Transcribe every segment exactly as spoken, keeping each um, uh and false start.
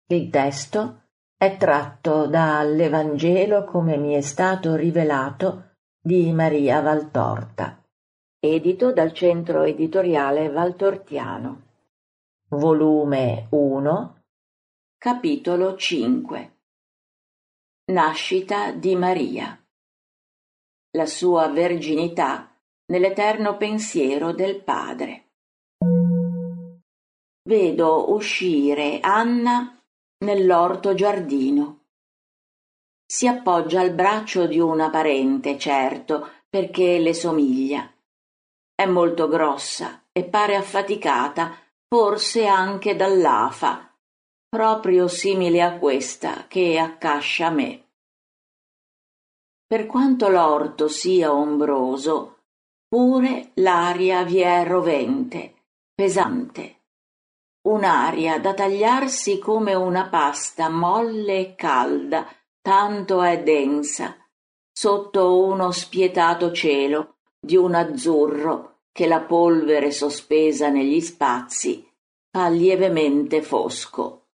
Il testo è tratto dall'Evangelo come mi è stato rivelato di Maria Valtorta, edito dal Centro Editoriale Valtortiano. Volume uno, capitolo cinque. Nascita di Maria. La sua verginità nell'eterno pensiero del Padre. Vedo uscire Anna nell'orto giardino. Si appoggia al braccio di una parente, certo, perché le somiglia. È molto grossa e pare affaticata, forse anche dall'afa, proprio simile a questa che accascia me. Per quanto l'orto sia ombroso, pure l'aria vi è rovente, pesante. Un'aria da tagliarsi come una pasta molle e calda, tanto è densa, sotto uno spietato cielo di un azzurro che la polvere sospesa negli spazi fa lievemente fosco.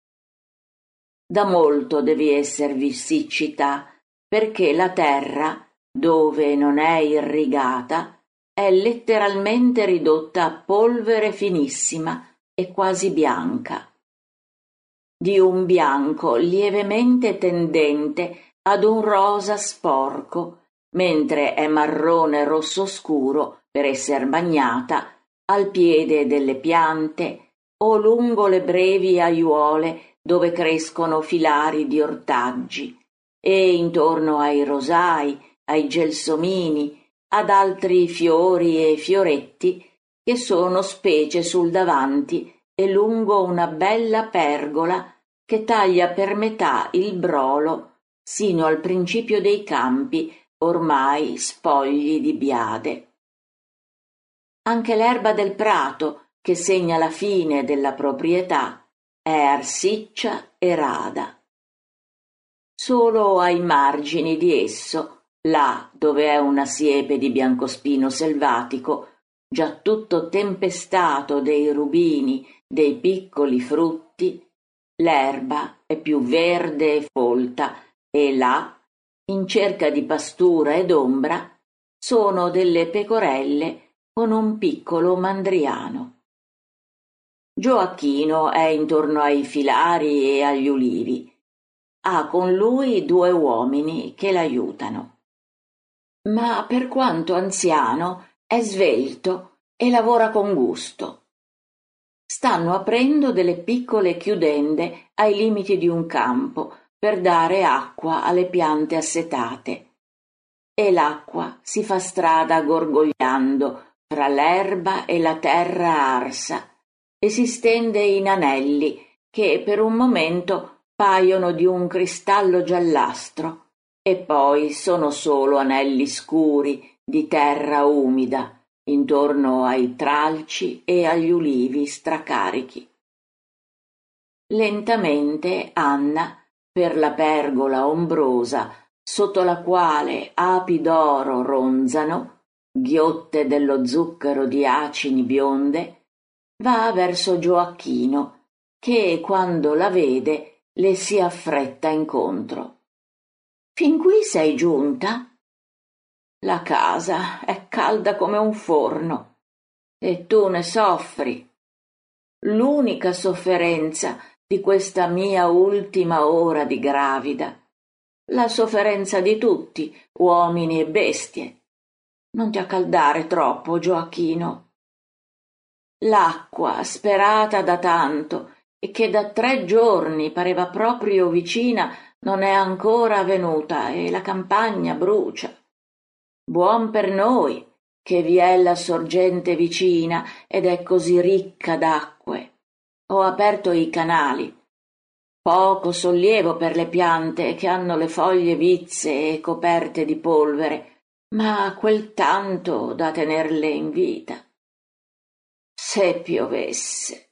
Da molto devi esservi siccità, perché la terra, dove non è irrigata, è letteralmente ridotta a polvere finissima e quasi bianca, di un bianco lievemente tendente ad un rosa sporco, mentre è marrone rosso scuro per esser bagnata al piede delle piante o lungo le brevi aiuole dove crescono filari di ortaggi, e intorno ai rosai, ai gelsomini, ad altri fiori e fioretti che sono specie sul davanti e lungo una bella pergola che taglia per metà il brolo sino al principio dei campi ormai spogli di biade. Anche l'erba del prato, che segna la fine della proprietà, è arsiccia e rada. Solo ai margini di esso, là dove è una siepe di biancospino selvatico, già tutto tempestato dei rubini, dei piccoli frutti, l'erba è più verde e folta, e là, in cerca di pastura ed ombra, sono delle pecorelle con un piccolo mandriano. Gioacchino è intorno ai filari e agli ulivi. Ha con lui due uomini che l'aiutano. Ma per quanto anziano, è svelto e lavora con gusto. Stanno aprendo delle piccole chiudende ai limiti di un campo per dare acqua alle piante assetate, e l'acqua si fa strada gorgogliando fra l'erba e la terra arsa e si stende in anelli che per un momento paiono di un cristallo giallastro e poi sono solo anelli scuri di terra umida intorno ai tralci e agli ulivi stracarichi. Lentamente Anna, per la pergola ombrosa sotto la quale api d'oro ronzano, ghiotte dello zucchero di acini bionde, va verso Gioacchino, che quando la vede le si affretta incontro. «Fin qui sei giunta?» «La casa è calda come un forno e tu ne soffri. L'unica sofferenza di questa mia ultima ora di gravida, la sofferenza di tutti, uomini e bestie. Non ti accaldare troppo, Gioacchino. L'acqua, sperata da tanto e che da tre giorni pareva proprio vicina, non è ancora venuta e la campagna brucia. Buon per noi che vi è la sorgente vicina ed è così ricca d'acque. Ho aperto i canali. Poco sollievo per le piante che hanno le foglie vizze e coperte di polvere, ma quel tanto da tenerle in vita. Se piovesse!»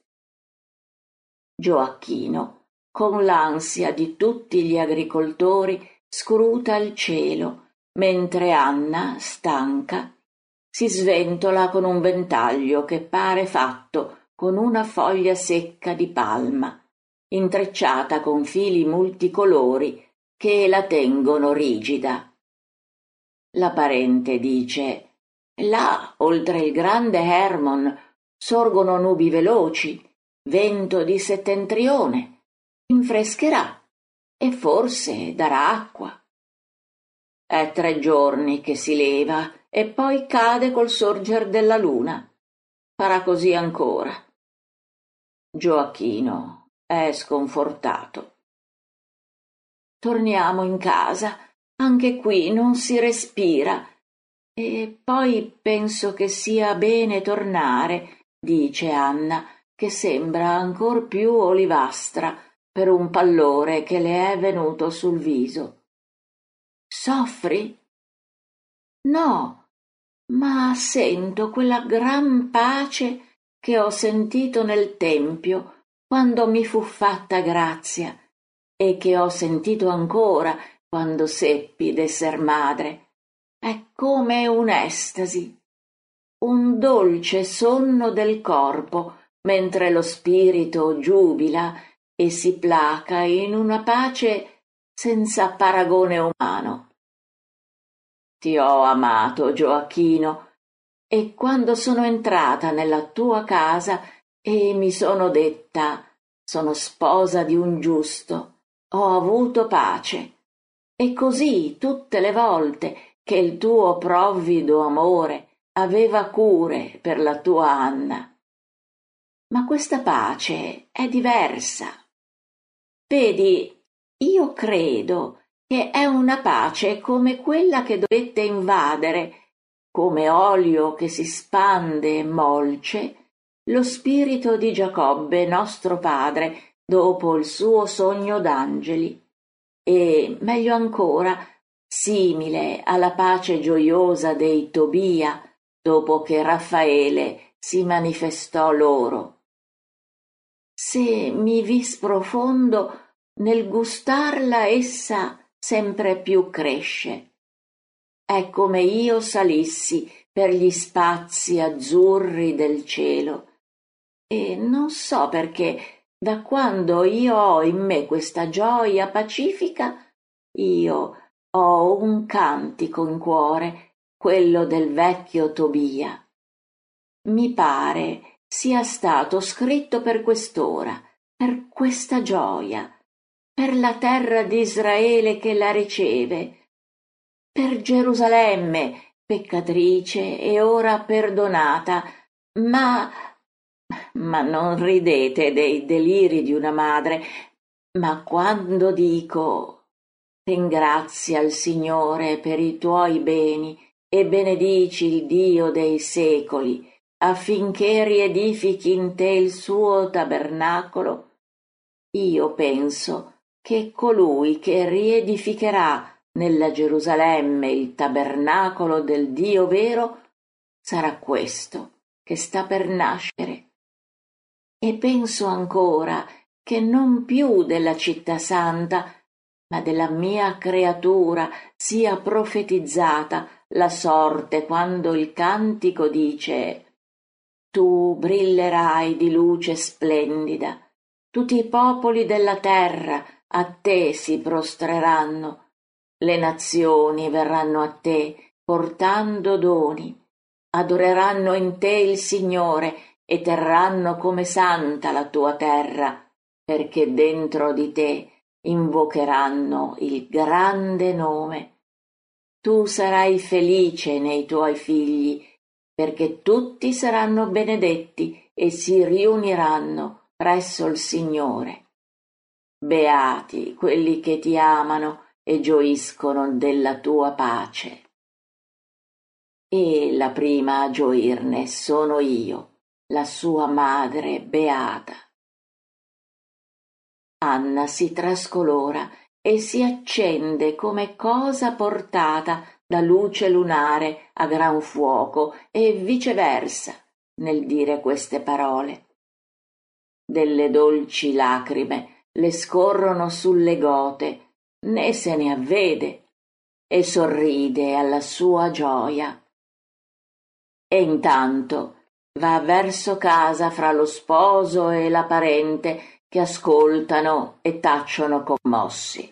Gioacchino, con l'ansia di tutti gli agricoltori, scruta il cielo, mentre Anna, stanca, si sventola con un ventaglio che pare fatto con una foglia secca di palma, intrecciata con fili multicolori che la tengono rigida. La parente dice: là, oltre il grande Hermon, sorgono nubi veloci, vento di settentrione, infrescherà e forse darà acqua. È tre giorni che si leva e poi cade col sorger della luna. Farà così ancora. Gioacchino è sconfortato. Torniamo in casa, anche qui non si respira. E poi penso che sia bene tornare, dice Anna, che sembra ancor più olivastra per un pallore che le è venuto sul viso. Soffri? No, ma sento quella gran pace che ho sentito nel tempio quando mi fu fatta grazia e che ho sentito ancora quando seppi d'esser madre. È come un'estasi, un dolce sonno del corpo, mentre lo spirito giubila e si placa in una pace senza paragone umano. Ti ho amato, Gioacchino, e quando sono entrata nella tua casa e mi sono detta: sono sposa di un giusto, ho avuto pace, e così tutte le volte che il tuo provvido amore aveva cure per la tua Anna. Ma questa pace è diversa. Vedi, io credo che è una pace come quella che dovette invadere, come olio che si spande e molce, lo spirito di Giacobbe nostro padre dopo il suo sogno d'angeli, e, meglio ancora, simile alla pace gioiosa dei Tobia dopo che Raffaele si manifestò loro. Se mi vi sprofondo nel gustarla, essa sempre più cresce. È come io salissi per gli spazi azzurri del cielo, e non so perché, da quando io ho in me questa gioia pacifica, io ho un cantico in cuore, quello del vecchio Tobia. Mi pare sia stato scritto per quest'ora, per questa gioia, per la terra di Israele che la riceve, per Gerusalemme, peccatrice e ora perdonata, ma... ma non ridete dei deliri di una madre, ma quando dico: ringrazia il Signore per i tuoi beni e benedici il Dio dei secoli, affinché riedifichi in te il suo tabernacolo, io penso che colui che riedificherà nella Gerusalemme il tabernacolo del Dio vero sarà questo che sta per nascere. E penso ancora che non più della città santa, ma della mia creatura sia profetizzata la sorte quando il cantico dice: tu brillerai di luce splendida, tutti i popoli della terra a te si prostreranno, le nazioni verranno a te portando doni, adoreranno in te il Signore e terranno come santa la tua terra, perché dentro di te invocheranno il grande nome. Tu sarai felice nei tuoi figli, perché tutti saranno benedetti e si riuniranno presso il Signore. Beati quelli che ti amano e gioiscono della tua pace. E la prima a gioirne sono io, la sua madre beata. Anna si trascolora e si accende come cosa portata da luce lunare a gran fuoco e viceversa nel dire queste parole. Delle dolci lacrime le scorrono sulle gote, né se ne avvede, e sorride alla sua gioia. E intanto va verso casa fra lo sposo e la parente che ascoltano e tacciono commossi.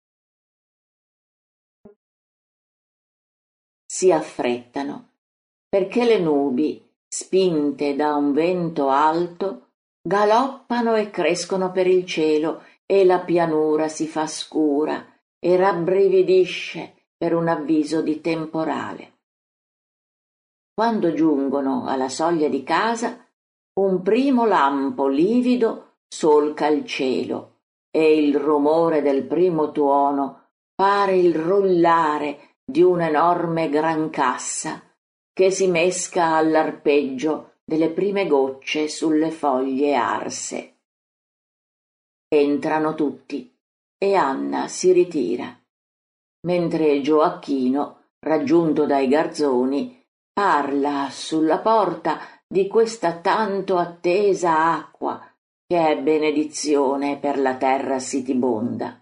Si affrettano, perché le nubi, spinte da un vento alto, galoppano e crescono per il cielo e la pianura si fa scura e rabbrividisce per un avviso di temporale. Quando giungono alla soglia di casa, un primo lampo livido solca il cielo e il rumore del primo tuono pare il rullare di un'enorme grancassa che si mesca all'arpeggio delle prime gocce sulle foglie arse. Entrano tutti e Anna si ritira, mentre Gioacchino, raggiunto dai garzoni, parla sulla porta di questa tanto attesa acqua che è benedizione per la terra sitibonda.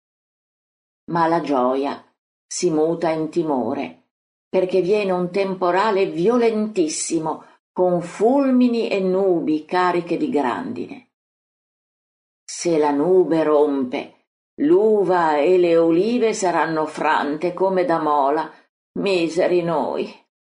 Ma la gioia si muta in timore, perché viene un temporale violentissimo con fulmini e nubi cariche di grandine. Se la nube rompe, l'uva e le olive saranno frante come da mola, miseri noi.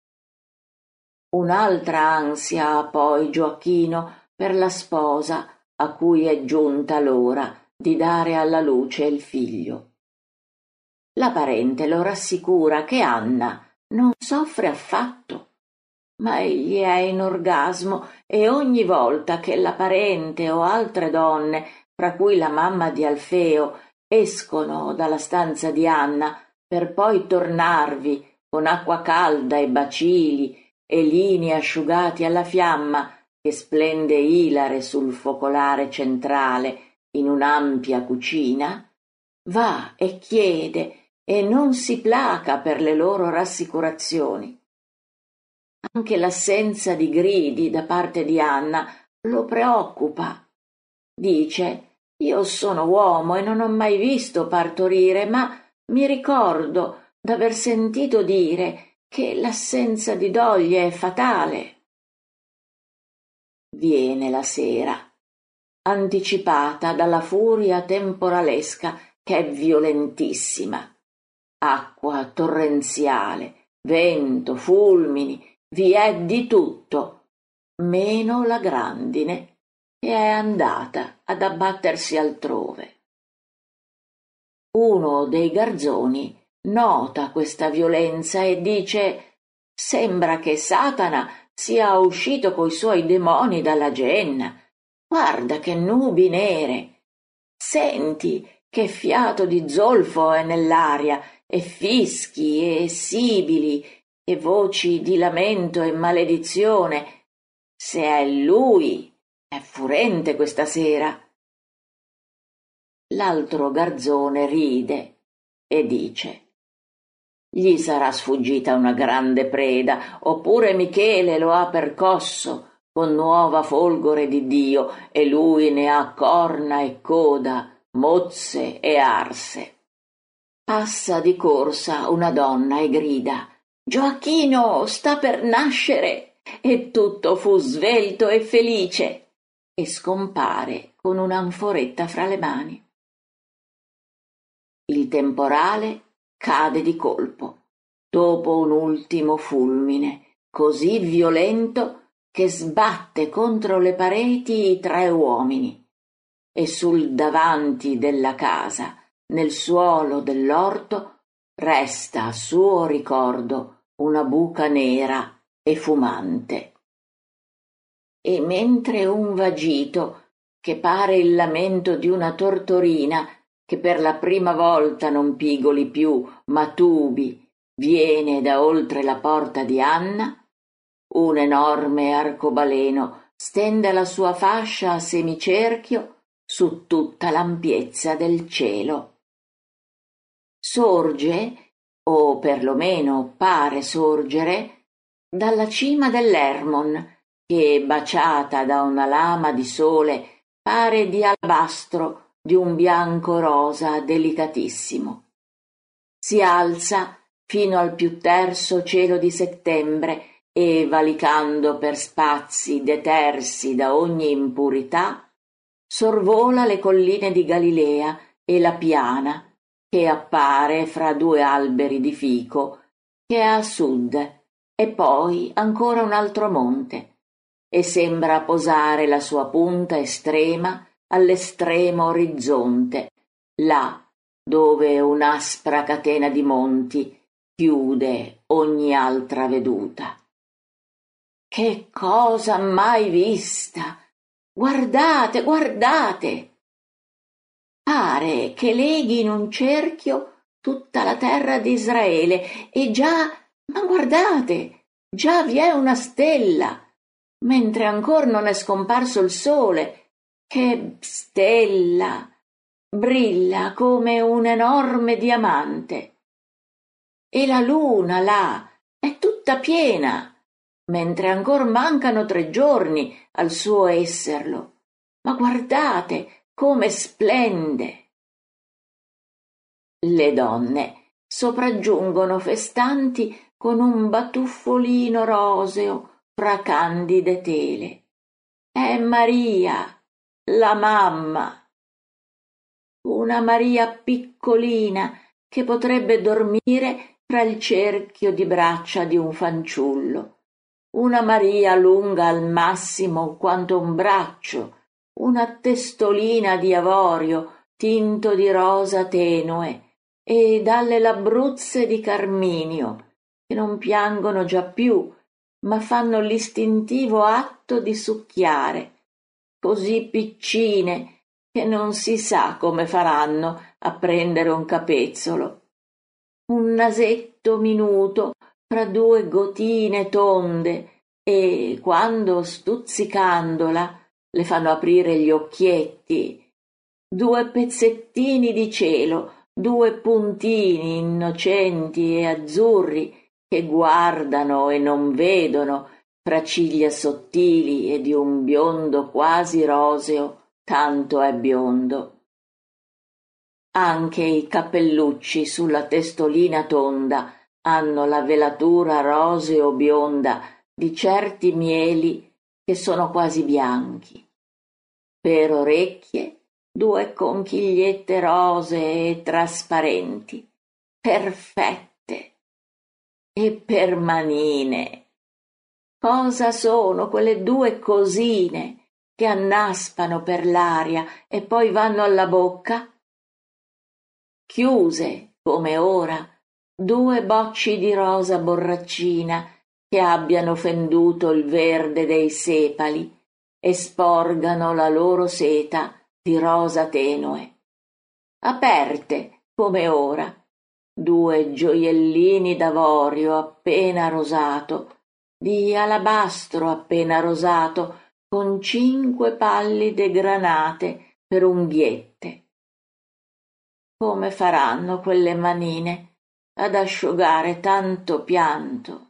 Un'altra ansia ha poi Gioacchino per la sposa a cui è giunta l'ora di dare alla luce il figlio. La parente lo rassicura che Anna non soffre affatto, ma egli è in orgasmo e ogni volta che la parente o altre donne, fra cui la mamma di Alfeo, escono dalla stanza di Anna per poi tornarvi con acqua calda e bacili e lini asciugati alla fiamma che splende ilare sul focolare centrale in un'ampia cucina, va e chiede e non si placa per le loro rassicurazioni. Anche l'assenza di gridi da parte di Anna lo preoccupa. Dice: «Io sono uomo e non ho mai visto partorire, ma mi ricordo d'aver sentito dire che l'assenza di doglie è fatale». Viene la sera, anticipata dalla furia temporalesca che è violentissima. Acqua torrenziale, vento, fulmini, vi è di tutto, meno la grandine che è andata ad abbattersi altrove. Uno dei garzoni nota questa violenza e dice: «Sembra che Satana sia uscito coi suoi demoni dalla genna. Guarda che nubi nere! Senti che fiato di zolfo è nell'aria, e fischi e sibili e voci di lamento e maledizione. Se è lui, è furente questa sera». L'altro garzone ride e dice: «Gli sarà sfuggita una grande preda, oppure Michele lo ha percosso con nuova folgore di Dio, e lui ne ha corna e coda, mozze e arse». Passa di corsa una donna e grida: «Gioacchino sta per nascere!» E tutto fu svelto e felice, e scompare con un'anforetta fra le mani. Il temporale cade di colpo, dopo un ultimo fulmine, così violento che sbatte contro le pareti i tre uomini, e sul davanti della casa, nel suolo dell'orto, resta a suo ricordo una buca nera e fumante. E mentre un vagito, che pare il lamento di una tortorina che per la prima volta non pigoli più ma tubi, viene da oltre la porta di Anna, un enorme arcobaleno stende la sua fascia a semicerchio su tutta l'ampiezza del cielo. Sorge, o perlomeno pare sorgere, dalla cima dell'Hermon, che, baciata da una lama di sole, pare di alabastro di un bianco rosa delicatissimo. Si alza fino al più terso cielo di settembre e valicando per spazi detersi da ogni impurità, sorvola le colline di Galilea e la piana che appare fra due alberi di fico che è a sud, e poi ancora un altro monte, e sembra posare la sua punta estrema all'estremo orizzonte, là dove un'aspra catena di monti chiude ogni altra veduta. Che cosa mai vista! Guardate, guardate! Pare che leghi in un cerchio tutta la terra di Israele, e già, ma guardate, già vi è una stella, mentre ancor non è scomparso il sole. Che stella! Brilla come un enorme diamante. E la luna là è tutta piena, mentre ancor mancano tre giorni al suo esserlo. Ma guardate come splende! Le donne sopraggiungono festanti con un batuffolino roseo fra candide tele. È Maria, la mamma. Una Maria piccolina che potrebbe dormire fra il cerchio di braccia di un fanciullo. Una Maria lunga al massimo quanto un braccio, una testolina di avorio tinto di rosa tenue e dalle labbruzze di carminio, che non piangono già più, ma fanno l'istintivo atto di succhiare, così piccine che non si sa come faranno a prendere un capezzolo. Un nasetto minuto fra due gotine tonde, e quando stuzzicandola le fanno aprire gli occhietti, due pezzettini di cielo, due puntini innocenti e azzurri che guardano e non vedono fra ciglia sottili e di un biondo quasi roseo, tanto è biondo. Anche i cappellucci sulla testolina tonda hanno la velatura roseo bionda di certi mieli che sono quasi bianchi. Per orecchie due conchigliette rosee e trasparenti, perfette. E per manine, cosa sono quelle due cosine che annaspano per l'aria e poi vanno alla bocca? Chiuse, come ora, due bocci di rosa borraccina che abbiano fenduto il verde dei sepali e sporgano la loro seta di rosa tenue. Aperte, come ora, due gioiellini d'avorio appena rosato, di alabastro appena rosato, con cinque pallide granate per unghiette. Come faranno quelle manine ad asciugare tanto pianto?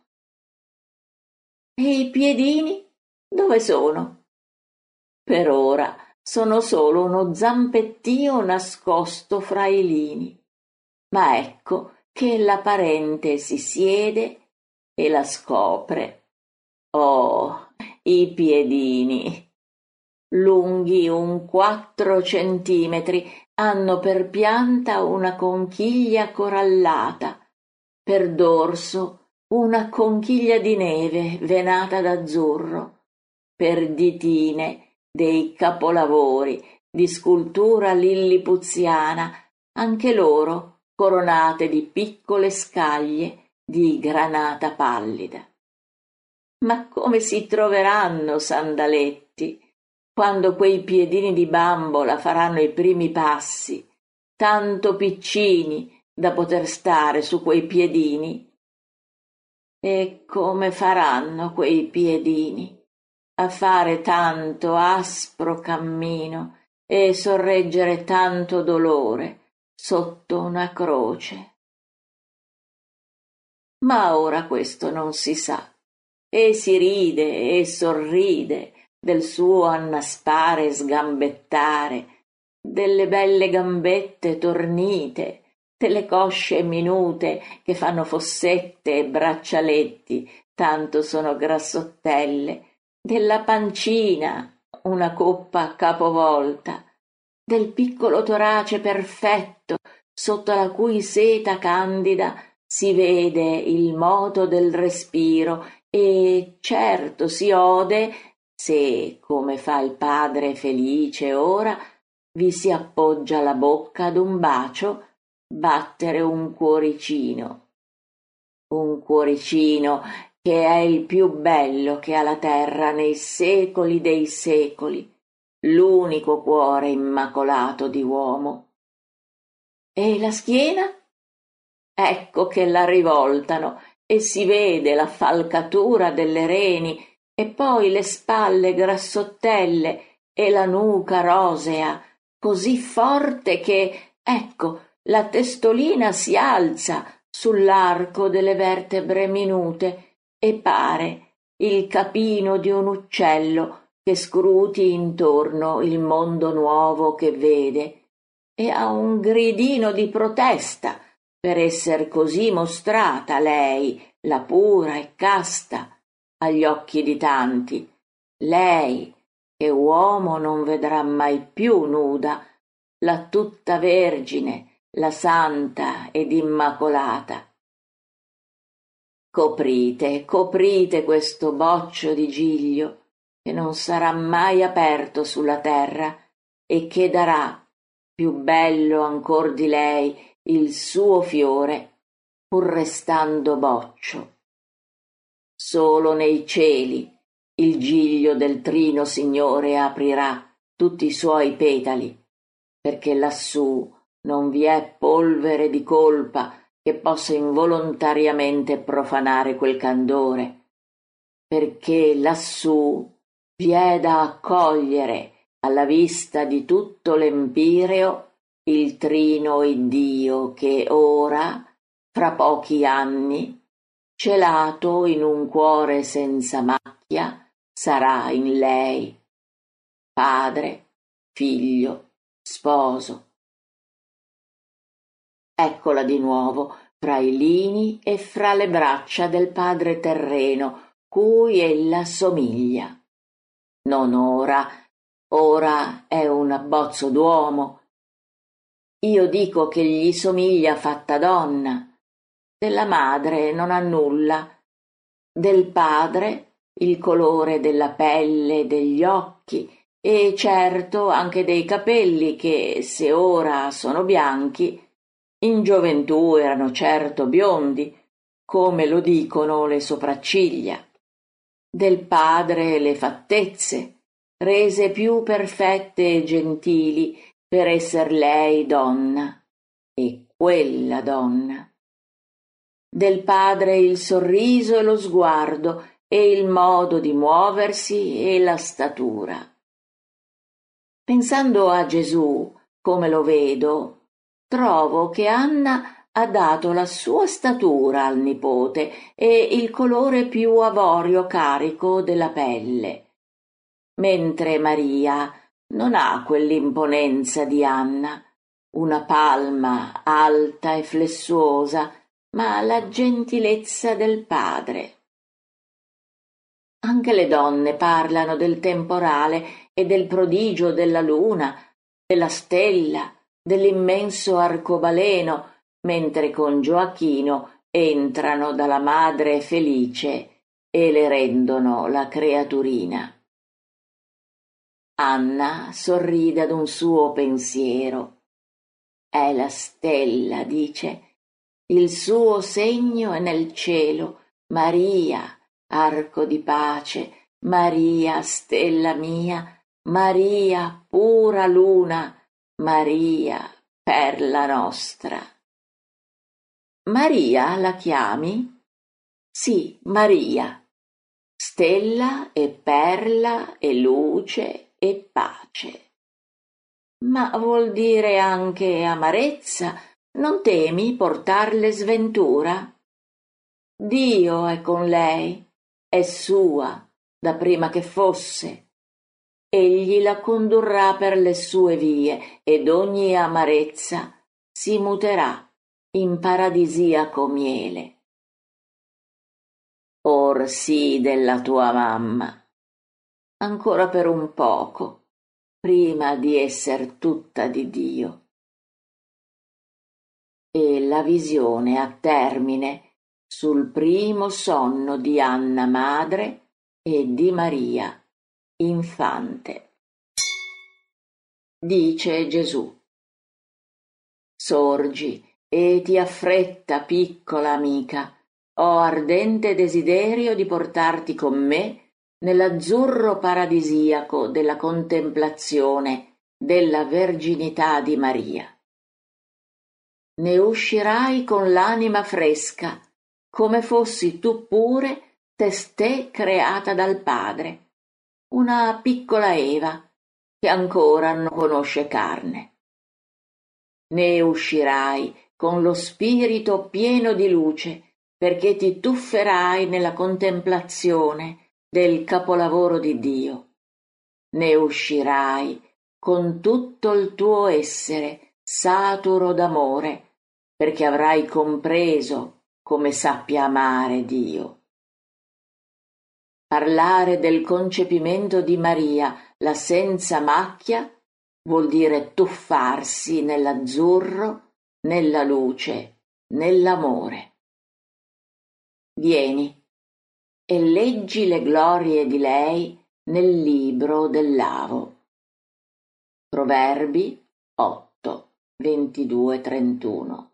E i piedini dove sono? Per ora sono solo uno zampettio nascosto fra i lini, ma ecco che la parente si siede e la scopre. Oh, i piedini! Lunghi un quattro centimetri, hanno per pianta una conchiglia corallata, per dorso una conchiglia di neve venata d'azzurro, per ditine dei capolavori di scultura lillipuziana, anche loro coronate di piccole scaglie di granata pallida. Ma come si troveranno sandaletti quando quei piedini di bambola faranno i primi passi, tanto piccini da poter stare su quei piedini? E come faranno quei piedini a fare tanto aspro cammino e sorreggere tanto dolore sotto una croce? Ma ora questo non si sa, e si ride e sorride del suo annaspare e sgambettare, delle belle gambette tornite, delle cosce minute che fanno fossette e braccialetti, tanto sono grassottelle, della pancina, una coppa capovolta, del piccolo torace perfetto, sotto la cui seta candida si vede il moto del respiro e certo si ode, se, come fa il padre felice ora, vi si appoggia la bocca ad un bacio, battere un cuoricino. Un cuoricino che è il più bello che ha la terra nei secoli dei secoli, l'unico cuore immacolato di uomo. E la schiena? Ecco che la rivoltano e si vede la falcatura delle reni e poi le spalle grassottelle e la nuca rosea, così forte che, ecco, la testolina si alza sull'arco delle vertebre minute e pare il capino di un uccello che scruti intorno il mondo nuovo che vede e ha un gridino di protesta per esser così mostrata lei, la pura e casta, agli occhi di tanti, lei che uomo non vedrà mai più nuda, la tutta vergine, la santa ed immacolata. Coprite, coprite questo boccio di giglio, che non sarà mai aperto sulla terra e che darà, più bello ancor di lei, il suo fiore, pur restando boccio. Solo nei cieli il giglio del Trino Signore aprirà tutti i suoi petali, perché lassù non vi è polvere di colpa che possa involontariamente profanare quel candore, perché lassù vi è da accogliere alla vista di tutto l'empireo il Trino Iddio che ora, fra pochi anni, celato in un cuore senza macchia, sarà in lei, padre, figlio, sposo. Eccola di nuovo, fra i lini e fra le braccia del padre terreno, cui ella somiglia. Non ora, ora è un abbozzo d'uomo. Io dico che gli somiglia fatta donna. Della madre non ha nulla, del padre il colore della pelle e degli occhi e certo anche dei capelli che, se ora sono bianchi, in gioventù erano certo biondi, come lo dicono le sopracciglia. Del padre le fattezze, rese più perfette e gentili per esser lei donna, e quella donna. Del padre il sorriso e lo sguardo e il modo di muoversi e la statura. Pensando a Gesù, come lo vedo, trovo che Anna ha dato la sua statura al nipote e il colore più avorio carico della pelle, mentre Maria non ha quell'imponenza di Anna, una palma alta e flessuosa, ma la gentilezza del padre. Anche le donne parlano del temporale e del prodigio della luna, della stella, dell'immenso arcobaleno, mentre con Gioacchino entrano dalla madre felice e le rendono la creaturina. Anna sorride ad un suo pensiero. È la stella, dice, il suo segno è nel cielo, Maria, arco di pace, Maria, stella mia, Maria, pura luna, Maria, perla nostra. Maria la chiami? Sì, Maria. Stella e perla e luce e pace. Ma vuol dire anche amarezza? Non temi portarle sventura? Dio è con lei, è sua, da prima che fosse. Egli la condurrà per le sue vie ed ogni amarezza si muterà in paradisiaco miele. Or sì della tua mamma, ancora per un poco, prima di esser tutta di Dio. E la visione a termine sul primo sonno di Anna madre e di Maria infante. Dice Gesù: sorgi e ti affretta, piccola amica, ho ardente desiderio di portarti con me nell'azzurro paradisiaco della contemplazione della verginità di Maria. Ne uscirai con l'anima fresca, come fossi tu pure testè creata dal Padre, una piccola Eva che ancora non conosce carne. Ne uscirai con lo spirito pieno di luce, perché ti tufferai nella contemplazione del capolavoro di Dio. Ne uscirai con tutto il tuo essere saturo d'amore, perché avrai compreso come sappia amare Dio. Parlare del concepimento di Maria, la senza macchia, vuol dire tuffarsi nell'azzurro, nella luce, nell'amore. Vieni e leggi le glorie di lei nel libro del Lavo. Proverbi otto, ventidue trentuno.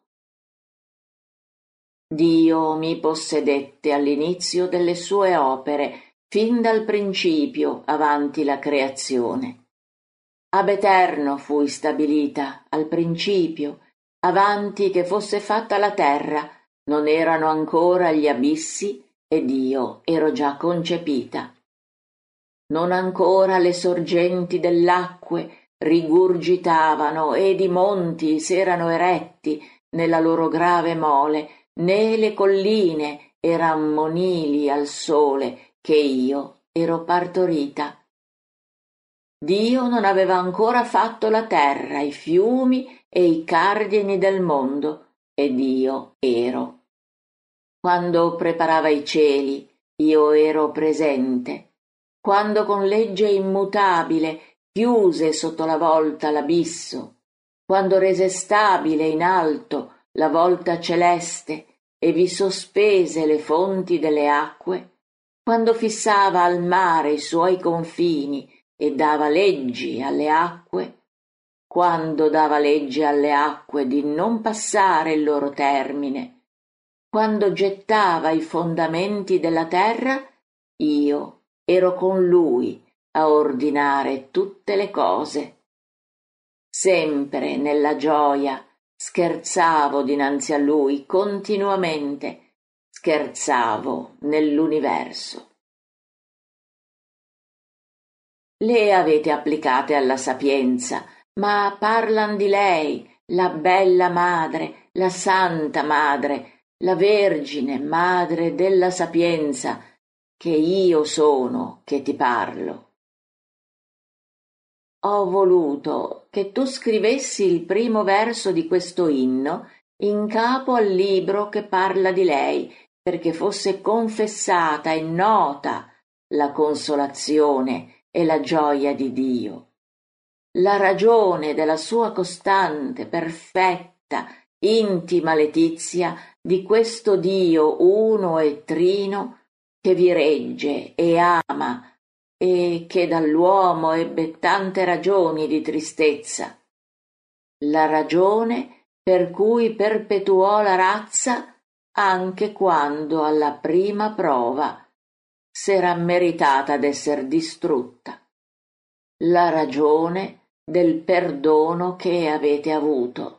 Dio mi possedette all'inizio delle sue opere, fin dal principio avanti la creazione. Ab eterno fui stabilita al principio, avanti che fosse fatta la terra, non erano ancora gli abissi, ed io ero già concepita. Non ancora le sorgenti dell'acque rigurgitavano ed i monti s'erano eretti nella loro grave mole, né le colline eran monili al sole, che io ero partorita. Dio non aveva ancora fatto la terra, i fiumi e i cardini del mondo, ed io ero. Quando preparava i cieli, io ero presente. Quando con legge immutabile chiuse sotto la volta l'abisso, quando rese stabile in alto la volta celeste e vi sospese le fonti delle acque, quando fissava al mare i suoi confini e dava leggi alle acque, quando dava legge alle acque di non passare il loro termine, quando gettava i fondamenti della terra, io ero con lui a ordinare tutte le cose. Sempre nella gioia scherzavo dinanzi a lui continuamente, scherzavo nell'universo. Le avete applicate alla sapienza, ma parlan di lei, la bella madre, la santa madre, la vergine madre della sapienza, che io sono che ti parlo. Ho voluto che tu scrivessi il primo verso di questo inno in capo al libro che parla di lei, perché fosse confessata e nota la consolazione e la gioia di Dio, la ragione della sua costante, perfetta, intima letizia di questo Dio uno e trino che vi regge e ama e che dall'uomo ebbe tante ragioni di tristezza, la ragione per cui perpetuò la razza anche quando alla prima prova s'era meritata d'esser distrutta, la ragione del perdono che avete avuto.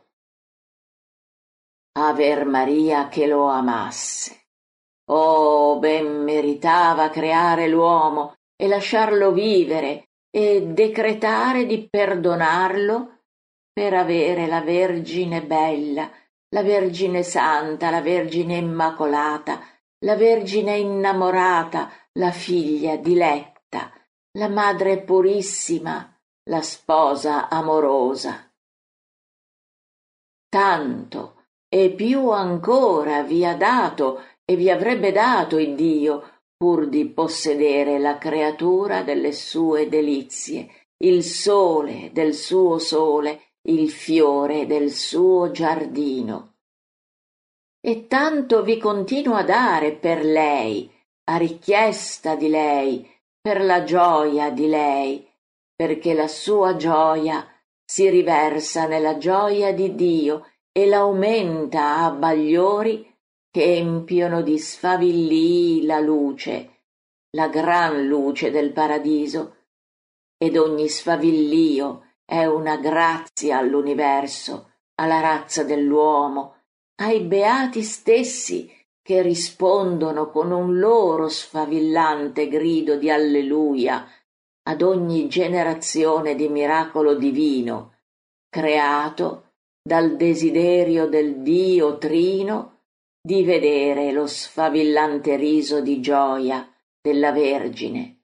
Aver Maria che lo amasse. Oh, ben meritava creare l'uomo e lasciarlo vivere e decretare di perdonarlo per avere la Vergine bella, la Vergine santa, la Vergine immacolata, la Vergine innamorata, la figlia diletta, la madre purissima, la sposa amorosa. Tanto e più ancora vi ha dato e vi avrebbe dato Iddio, pur di possedere la creatura delle sue delizie, il sole del suo sole, il fiore del suo giardino. E tanto vi continua a dare per lei, a richiesta di lei, per la gioia di lei, perché la sua gioia si riversa nella gioia di Dio e l'aumenta a bagliori che empiono di sfavillii la luce, la gran luce del paradiso, ed ogni sfavillio è una grazia all'universo, alla razza dell'uomo, ai beati stessi che rispondono con un loro sfavillante grido di alleluia ad ogni generazione di miracolo divino, creato dal desiderio del Dio Trino di vedere lo sfavillante riso di gioia della Vergine.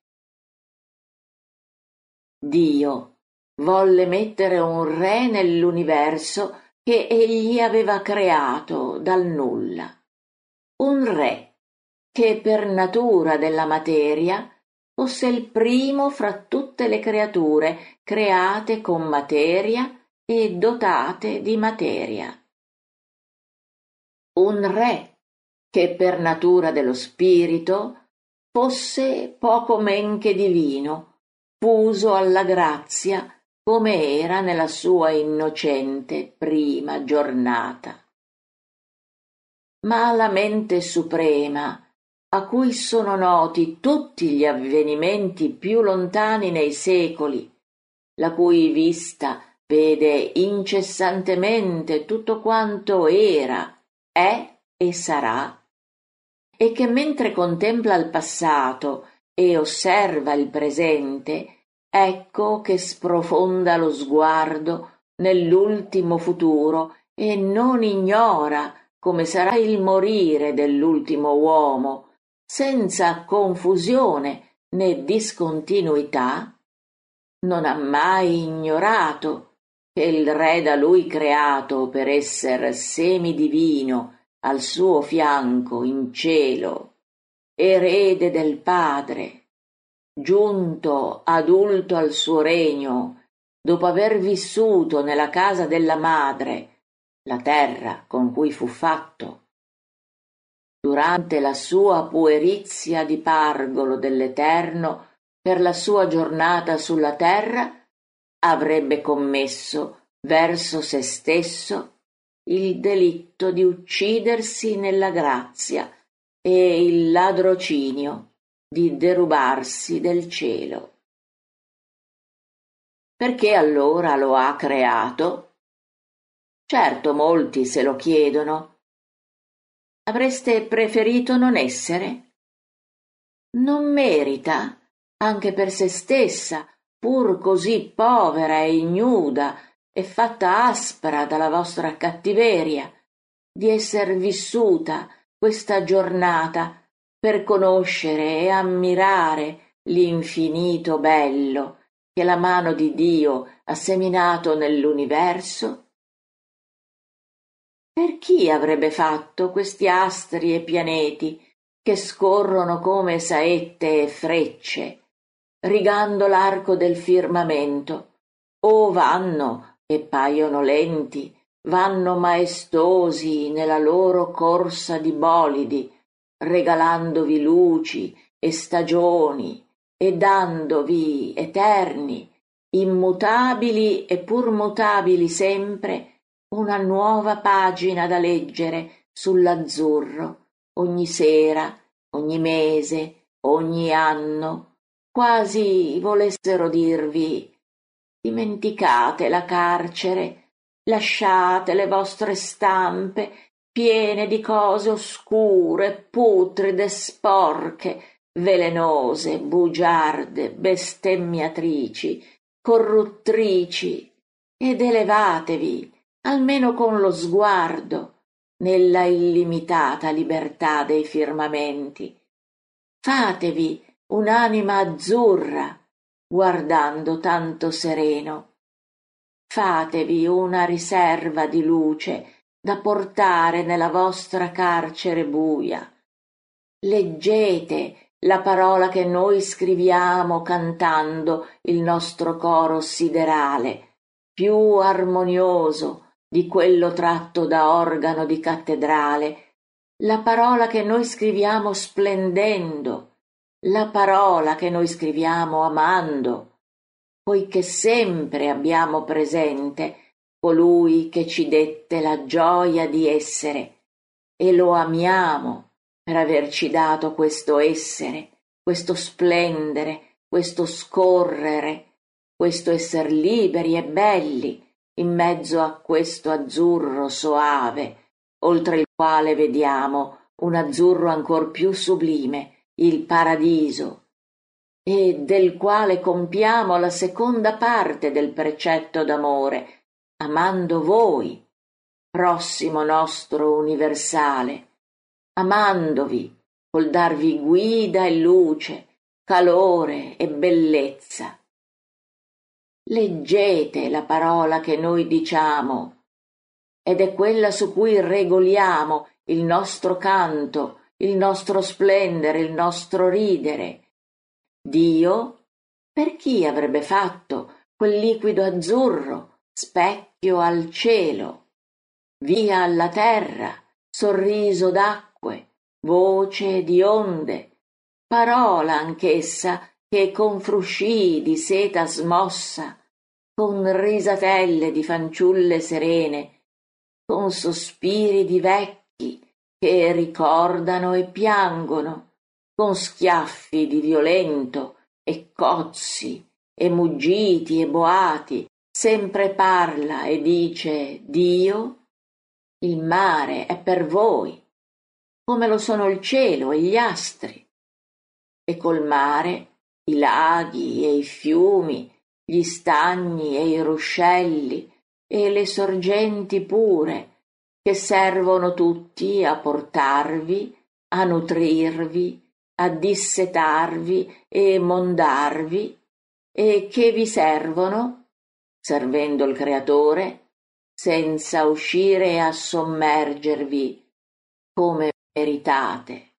Dio volle mettere un re nell'universo che egli aveva creato dal nulla, un re che per natura della materia fosse il primo fra tutte le creature create con materia e dotate di materia. Un re che per natura dello spirito fosse poco men che divino, fuso alla grazia come era nella sua innocente prima giornata. Ma la mente suprema, a cui sono noti tutti gli avvenimenti più lontani nei secoli, la cui vista vede incessantemente tutto quanto era, è e sarà, e che mentre contempla il passato e osserva il presente, ecco che sprofonda lo sguardo nell'ultimo futuro e non ignora come sarà il morire dell'ultimo uomo, senza confusione né discontinuità, non ha mai ignorato che il re da lui creato per esser semidivino al suo fianco in cielo, erede del Padre, giunto adulto al suo regno, dopo aver vissuto nella casa della madre, la terra con cui fu fatto, durante la sua puerizia di pargolo dell'Eterno per la sua giornata sulla terra, avrebbe commesso verso se stesso il delitto di uccidersi nella grazia e il ladrocinio di derubarsi del cielo. Perché allora lo ha creato? Certo, molti se lo chiedono. Avreste preferito non essere? Non merita, anche per se stessa, pur così povera e ignuda e fatta aspra dalla vostra cattiveria, di esser vissuta questa giornata per conoscere e ammirare l'infinito bello che la mano di Dio ha seminato nell'universo? Per chi avrebbe fatto questi astri e pianeti che scorrono come saette e frecce, rigando l'arco del firmamento, o vanno e paiono lenti, vanno maestosi nella loro corsa di bolidi, regalandovi luci e stagioni e dandovi eterni, immutabili e pur mutabili sempre, una nuova pagina da leggere sull'azzurro ogni sera, ogni mese, ogni anno, quasi volessero dirvi: dimenticate la carcere, lasciate le vostre stampe piene di cose oscure, putride, sporche, velenose, bugiarde, bestemmiatrici, corruttrici, ed elevatevi almeno con lo sguardo nella illimitata libertà dei firmamenti. Fatevi un'anima azzurra guardando tanto sereno. Fatevi una riserva di luce da portare nella vostra carcere buia. Leggete la parola che noi scriviamo cantando il nostro coro siderale, più armonioso di quello tratto da organo di cattedrale, la parola che noi scriviamo splendendo, la parola che noi scriviamo amando, poiché sempre abbiamo presente colui che ci dette la gioia di essere, e lo amiamo per averci dato questo essere, questo splendere, questo scorrere, questo esser liberi e belli in mezzo a questo azzurro soave, oltre il quale vediamo un azzurro ancor più sublime, il paradiso, e del quale compiamo la seconda parte del precetto d'amore, amando voi, prossimo nostro universale, amandovi col darvi guida e luce, calore e bellezza. Leggete la parola che noi diciamo, ed è quella su cui regoliamo il nostro canto, il nostro splendere, il nostro ridere. Dio, per chi avrebbe fatto quel liquido azzurro, specchio al cielo, via alla terra, sorriso d'acque, voce di onde, parola anch'essa che con fruscii di seta smossa, con risatelle di fanciulle serene, con sospiri di vecchi che ricordano e piangono, con schiaffi di violento e cozzi e muggiti e boati, sempre parla e dice: Dio, il mare è per voi, come lo sono il cielo e gli astri, e col mare i laghi e i fiumi, gli stagni e i ruscelli e le sorgenti pure, che servono tutti a portarvi, a nutrirvi, a dissetarvi e mondarvi, e che vi servono, servendo il Creatore, senza uscire a sommergervi come meritate.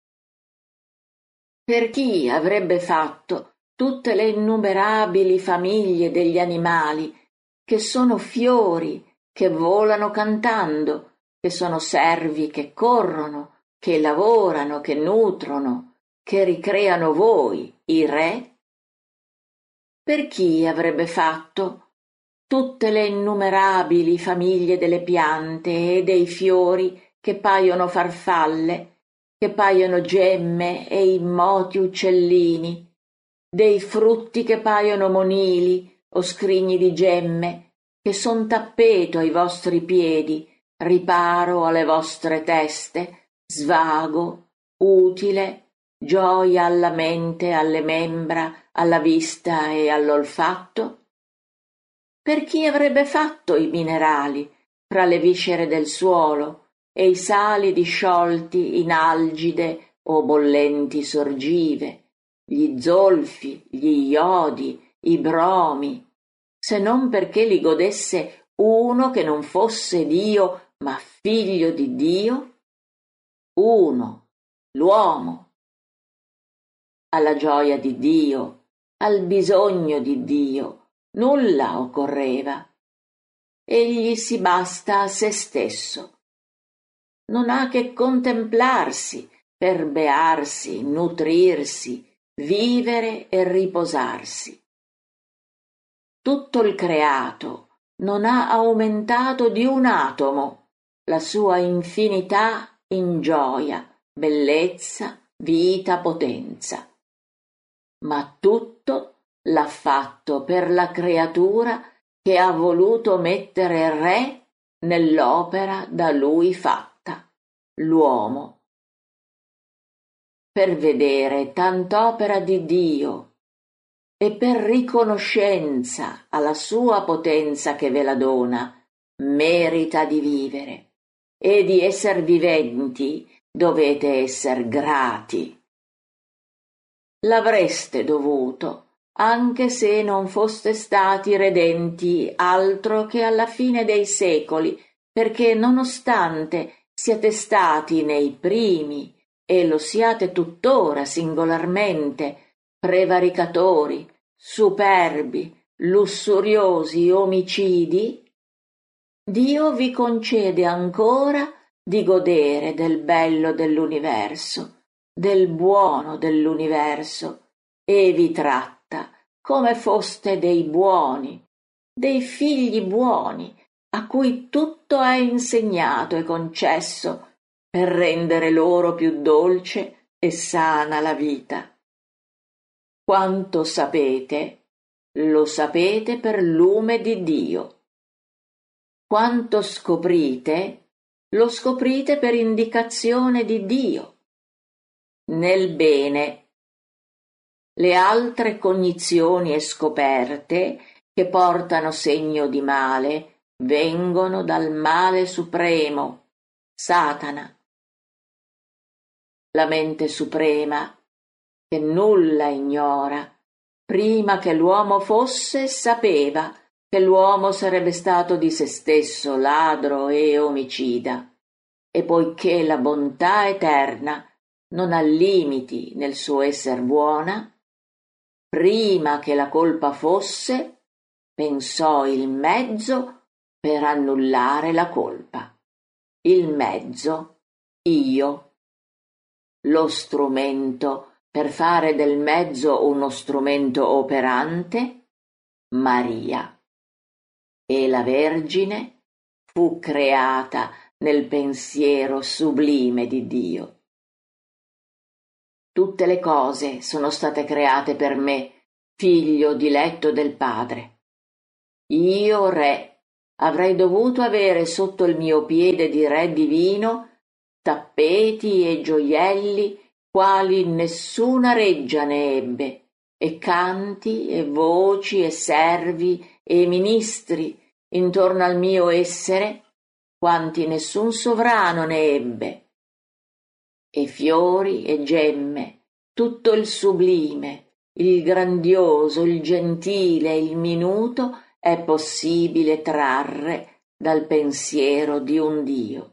Per chi avrebbe fatto tutte le innumerabili famiglie degli animali, che sono fiori, che volano cantando, che sono servi che corrono, che lavorano, che nutrono, che ricreano voi, i re? Per chi avrebbe fatto tutte le innumerabili famiglie delle piante e dei fiori che paiono farfalle, che paiono gemme e immoti uccellini, dei frutti che paiono monili o scrigni di gemme, che son tappeto ai vostri piedi, riparo alle vostre teste, svago, utile, gioia alla mente, alle membra, alla vista e all'olfatto? Per chi avrebbe fatto i minerali fra le viscere del suolo e i sali disciolti in algide o bollenti sorgive, gli zolfi, gli iodi, i bromi, se non perché li godesse uno che non fosse Dio ma figlio di Dio? Uno, l'uomo. Alla gioia di Dio, al bisogno di Dio, nulla occorreva. Egli si basta a se stesso. Non ha che contemplarsi per bearsi, nutrirsi, vivere e riposarsi. Tutto il creato non ha aumentato di un atomo la sua infinità in gioia, bellezza, vita, potenza, ma tutto l'ha fatto per la creatura che ha voluto mettere re nell'opera da lui fatta, l'uomo. Per vedere tant'opera di Dio e per riconoscenza alla sua potenza che ve la dona, merita di vivere, e di esser viventi dovete esser grati. L'avreste dovuto, anche se non foste stati redenti altro che alla fine dei secoli perché nonostante siete stati nei primi e lo siate tuttora singolarmente prevaricatori, superbi, lussuriosi omicidi, Dio vi concede ancora di godere del bello dell'universo, del buono dell'universo, e vi tratta come foste dei buoni, dei figli buoni, a cui tutto è insegnato e concesso per rendere loro più dolce e sana la vita. Quanto sapete, lo sapete per lume di Dio. Quanto scoprite, lo scoprite per indicazione di Dio. Nel bene. Le altre cognizioni e scoperte che portano segno di male vengono dal male supremo, Satana. La mente suprema, che nulla ignora, prima che l'uomo fosse, sapeva che l'uomo sarebbe stato di se stesso ladro e omicida, e poiché la bontà eterna non ha limiti nel suo esser buona, prima che la colpa fosse, pensò il mezzo per annullare la colpa. Il mezzo, io. Lo strumento per fare del mezzo uno strumento operante, Maria. E la Vergine fu creata nel pensiero sublime di Dio. Tutte le cose sono state create per me, figlio diletto del Padre. Io, re, avrei dovuto avere sotto il mio piede di re divino tappeti e gioielli quali nessuna reggia ne ebbe, e canti e voci e servi e ministri intorno al mio essere, quanti nessun sovrano ne ebbe, e fiori e gemme, tutto il sublime, il grandioso, il gentile, il minuto è possibile trarre dal pensiero di un Dio.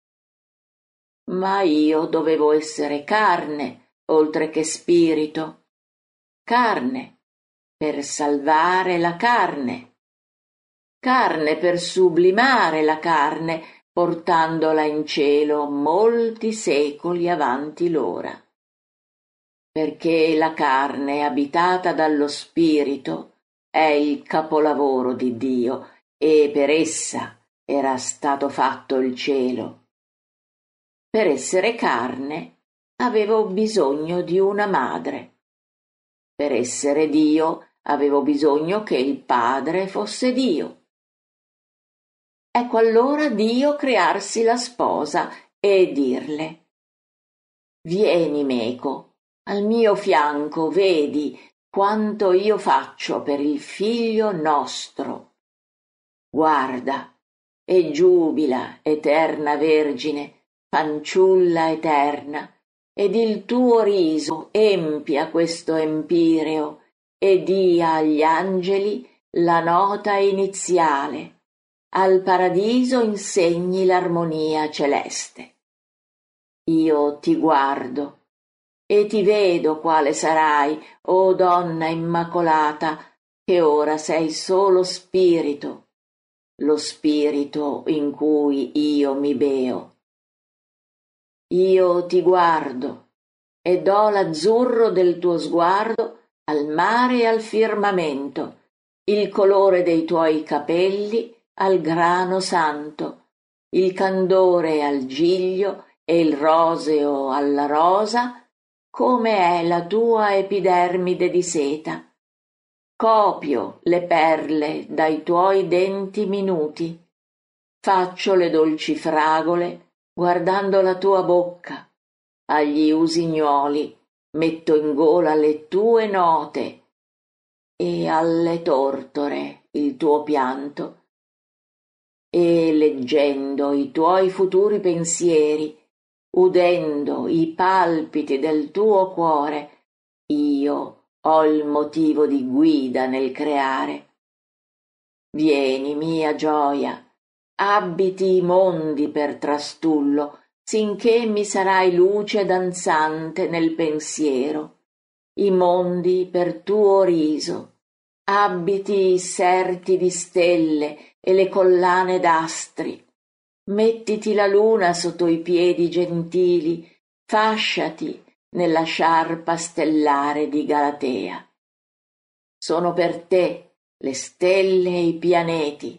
Ma io dovevo essere carne, oltre che spirito, carne per salvare la carne, carne per sublimare la carne, portandola in cielo molti secoli avanti l'ora. Perché la carne abitata dallo spirito è il capolavoro di Dio, e per essa era stato fatto il cielo. Per essere carne avevo bisogno di una madre. Per essere Dio avevo bisogno che il Padre fosse Dio. Ecco allora Dio crearsi la sposa e dirle: «Vieni, meco, al mio fianco, vedi quanto io faccio per il figlio nostro. Guarda e giubila, eterna Vergine, fanciulla eterna, ed il tuo riso empia questo empireo e dia agli angeli la nota iniziale, al paradiso insegni l'armonia celeste. Io ti guardo e ti vedo quale sarai, o donna immacolata, che ora sei solo spirito, lo spirito in cui io mi beo. Io ti guardo e do l'azzurro del tuo sguardo al mare e al firmamento, il colore dei tuoi capelli al grano santo, il candore al giglio e il roseo alla rosa, come è la tua epidermide di seta. Copio le perle dai tuoi denti minuti, faccio le dolci fragole guardando la tua bocca, agli usignoli metto in gola le tue note e alle tortore il tuo pianto, e leggendo i tuoi futuri pensieri, udendo i palpiti del tuo cuore, io ho il motivo di guida nel creare. Vieni, mia gioia, abiti i mondi per trastullo, sinché mi sarai luce danzante nel pensiero, i mondi per tuo riso, abiti i serti di stelle e le collane d'astri, mettiti la luna sotto i piedi gentili, fasciati nella sciarpa stellare di Galatea. Sono per te le stelle e i pianeti.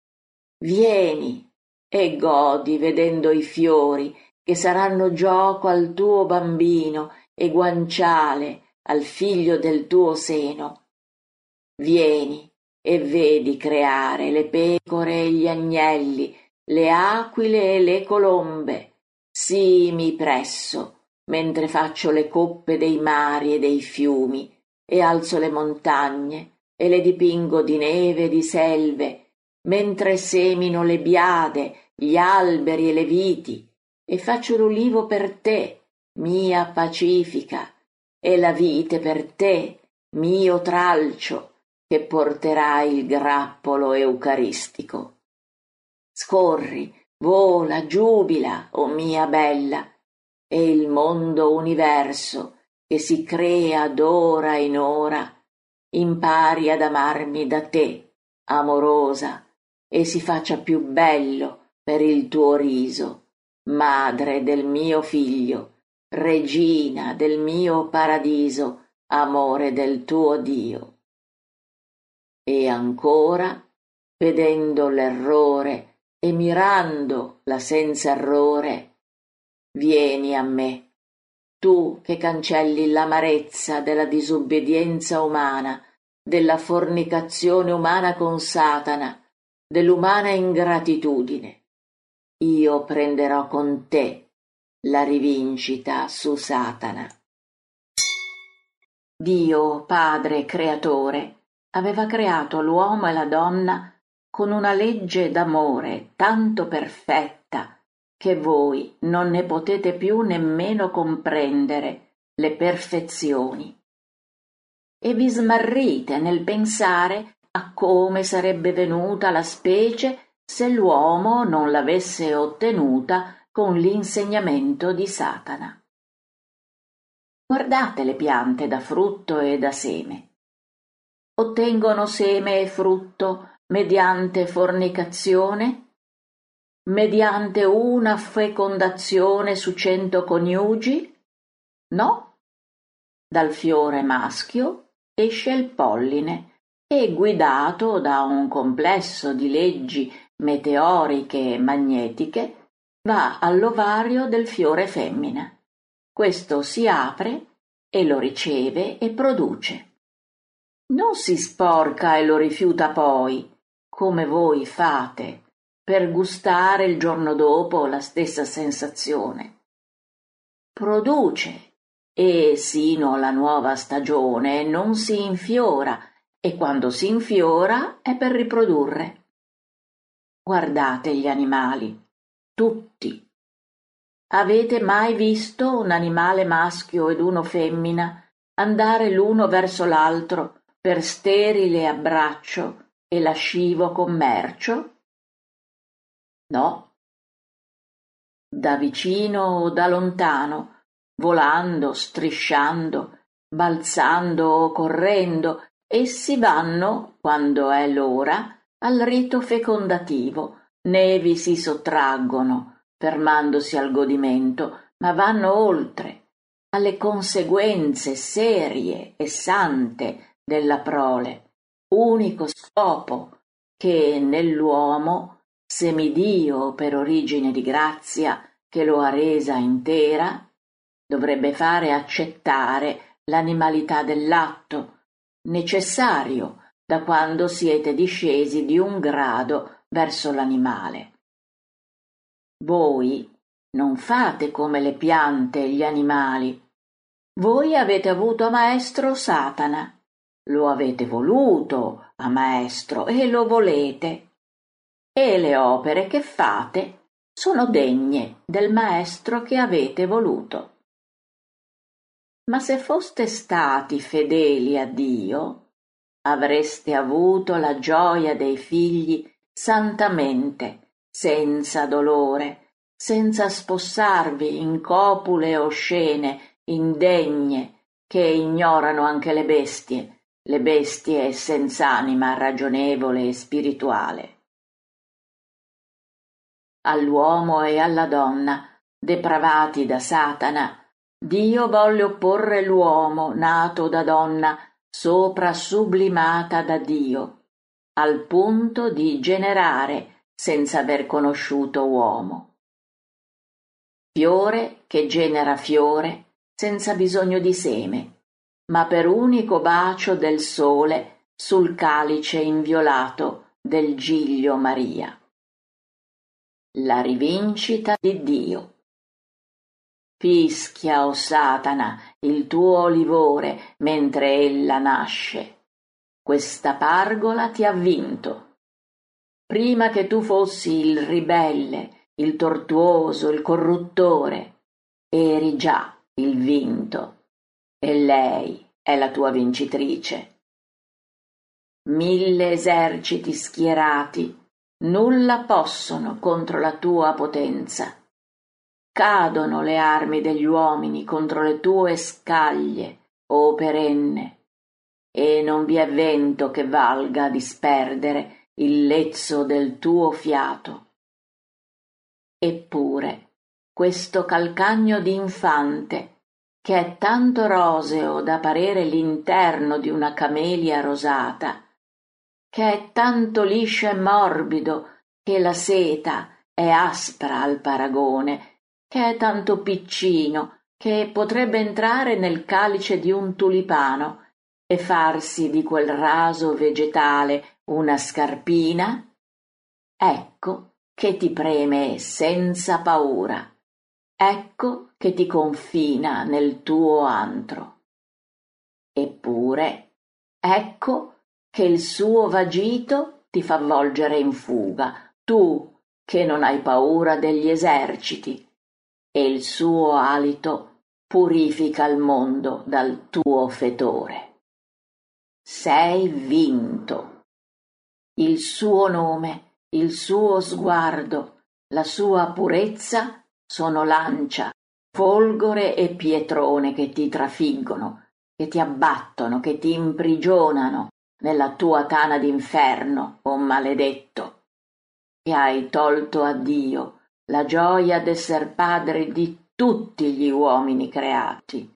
Vieni e godi vedendo i fiori che saranno gioco al tuo bambino e guanciale al figlio del tuo seno. Vieni e vedi creare le pecore e gli agnelli, le aquile e le colombe, simi presso, mentre faccio le coppe dei mari e dei fiumi, e alzo le montagne, e le dipingo di neve e di selve, mentre semino le biade, gli alberi e le viti, e faccio l'ulivo per te, mia pacifica, e la vite per te, mio tralcio, che porterai il grappolo eucaristico. Scorri, vola, giubila, o mia bella, e il mondo universo che si crea d'ora in ora impari ad amarmi da te, amorosa, e si faccia più bello per il tuo riso, madre del mio figlio, regina del mio paradiso, amore del tuo Dio. E ancora, vedendo l'errore e mirando la senza errore, vieni a me, tu che cancelli l'amarezza della disubbidienza umana, della fornicazione umana con Satana, dell'umana ingratitudine. Io prenderò con te la rivincita su Satana. Dio, Padre Creatore, aveva creato l'uomo e la donna con una legge d'amore tanto perfetta che voi non ne potete più nemmeno comprendere le perfezioni. E vi smarrite nel pensare a come sarebbe venuta la specie se l'uomo non l'avesse ottenuta con l'insegnamento di Satana. Guardate le piante da frutto e da seme. Ottengono seme e frutto mediante fornicazione? Mediante una fecondazione su cento coniugi? No. Dal fiore maschio esce il polline e, guidato da un complesso di leggi meteoriche e magnetiche, va all'ovario del fiore femmina. Questo si apre e lo riceve e produce. Non si sporca e lo rifiuta poi, come voi fate, per gustare il giorno dopo la stessa sensazione. Produce e, sino alla nuova stagione, non si infiora, e quando si infiora è per riprodurre. Guardate gli animali, tutti. Avete mai visto un animale maschio ed uno femmina andare l'uno verso l'altro per sterile abbraccio e lascivo commercio? No. Da vicino o da lontano, volando, strisciando, balzando o correndo, essi vanno, quando è l'ora, al rito fecondativo, né vi si sottraggono, fermandosi al godimento, ma vanno oltre, alle conseguenze serie e sante della prole, unico scopo che nell'uomo, semidio per origine di grazia che lo ha resa intera, dovrebbe fare accettare l'animalità dell'atto, necessario da quando siete discesi di un grado verso l'animale. Voi non fate come le piante e gli animali. Voi avete avuto a maestro Satana, lo avete voluto a maestro e lo volete, e le opere che fate sono degne del maestro che avete voluto. Ma se foste stati fedeli a Dio, avreste avuto la gioia dei figli santamente senza dolore, senza spossarvi in copule oscene, indegne, che ignorano anche le bestie, le bestie senz'anima ragionevole e spirituale. All'uomo e alla donna, depravati da Satana, Dio volle opporre l'uomo nato da donna sopra sublimata da Dio, al punto di generare senza aver conosciuto uomo. Fiore che genera fiore senza bisogno di seme, ma per unico bacio del sole sul calice inviolato del Giglio Maria. La rivincita di Dio. Fischia, o Satana, il tuo olivore mentre ella nasce. Questa pargola ti ha vinto. Prima che tu fossi il ribelle, il tortuoso, il corruttore, eri già il vinto, e lei è la tua vincitrice. Mille eserciti schierati nulla possono contro la tua potenza. Cadono le armi degli uomini contro le tue scaglie, o perenne, e non vi è vento che valga a disperdere il lezzo del tuo fiato. Eppure questo calcagno d'infante, che è tanto roseo da parere l'interno di una camelia rosata, che è tanto liscio e morbido che la seta è aspra al paragone, che è tanto piccino che potrebbe entrare nel calice di un tulipano e farsi di quel raso vegetale una scarpina, ecco che ti preme senza paura, ecco che ti confina nel tuo antro. Eppure, ecco che il suo vagito ti fa volgere in fuga, tu che non hai paura degli eserciti, e il suo alito purifica il mondo dal tuo fetore. Sei vinto. Il suo nome, il suo sguardo, la sua purezza sono lancia, folgore e pietrone che ti trafiggono, che ti abbattono, che ti imprigionano nella tua tana d'inferno, o maledetto, che hai tolto a Dio la gioia d'esser padre di tutti gli uomini creati.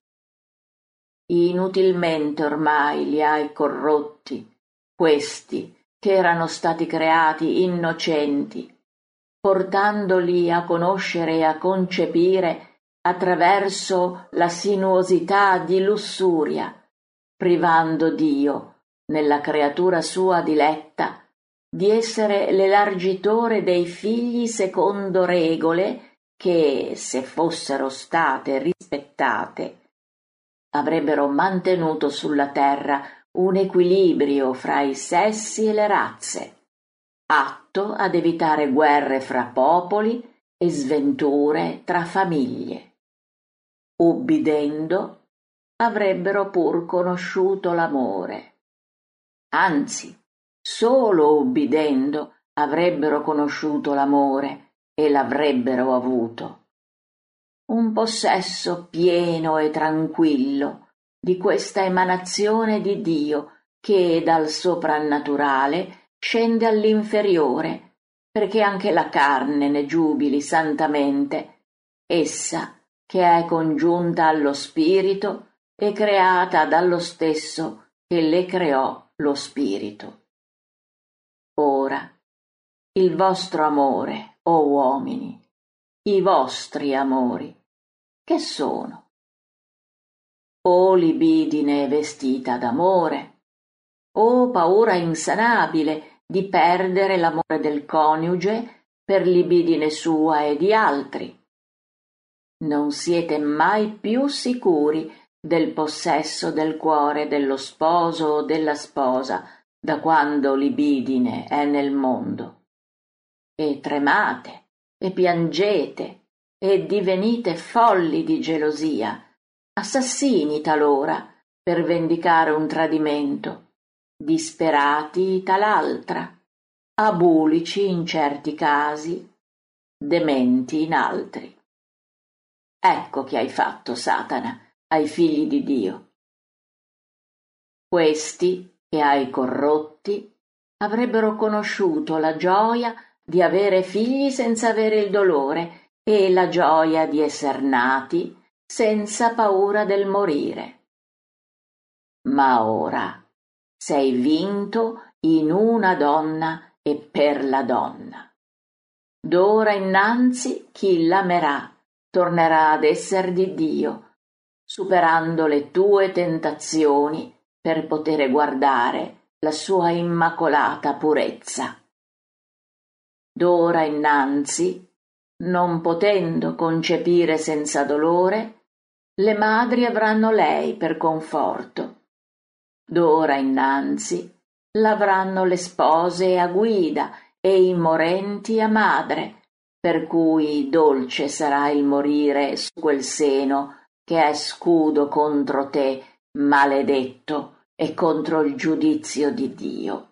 Inutilmente ormai li hai corrotti, questi che erano stati creati innocenti, portandoli a conoscere e a concepire attraverso la sinuosità di lussuria, privando Dio, nella creatura sua diletta, di essere l'elargitore dei figli secondo regole che, se fossero state rispettate, avrebbero mantenuto sulla terra un equilibrio fra i sessi e le razze, atto ad evitare guerre fra popoli e sventure tra famiglie. Ubbidendo, avrebbero pur conosciuto l'amore. Anzi, solo ubbidendo avrebbero conosciuto l'amore e l'avrebbero avuto. Un possesso pieno e tranquillo di questa emanazione di Dio che dal soprannaturale scende all'inferiore, perché anche la carne ne giubili santamente, essa che è congiunta allo spirito e creata dallo stesso che le creò lo spirito. Ora, il vostro amore, o uomini, i vostri amori, che sono? O libidine vestita d'amore, o paura insanabile di perdere l'amore del coniuge per libidine sua e di altri. Non siete mai più sicuri del possesso del cuore dello sposo o della sposa da quando libidine è nel mondo. E tremate, e piangete, e divenite folli di gelosia, assassini talora per vendicare un tradimento, disperati tal'altra, abulici in certi casi, dementi in altri. Ecco che hai fatto, Satana, ai figli di Dio. Questi, che hai corrotti, avrebbero conosciuto la gioia di avere figli senza avere il dolore e la gioia di esser nati senza paura del morire. Ma ora sei vinto in una donna e per la donna. D'ora innanzi chi l'amerà tornerà ad esser di Dio, superando le tue tentazioni per poter guardare la sua immacolata purezza. D'ora innanzi, non potendo concepire senza dolore, le madri avranno lei per conforto. D'ora innanzi l'avranno le spose a guida e i morenti a madre, per cui dolce sarà il morire su quel seno che è scudo contro te, maledetto, e contro il giudizio di Dio.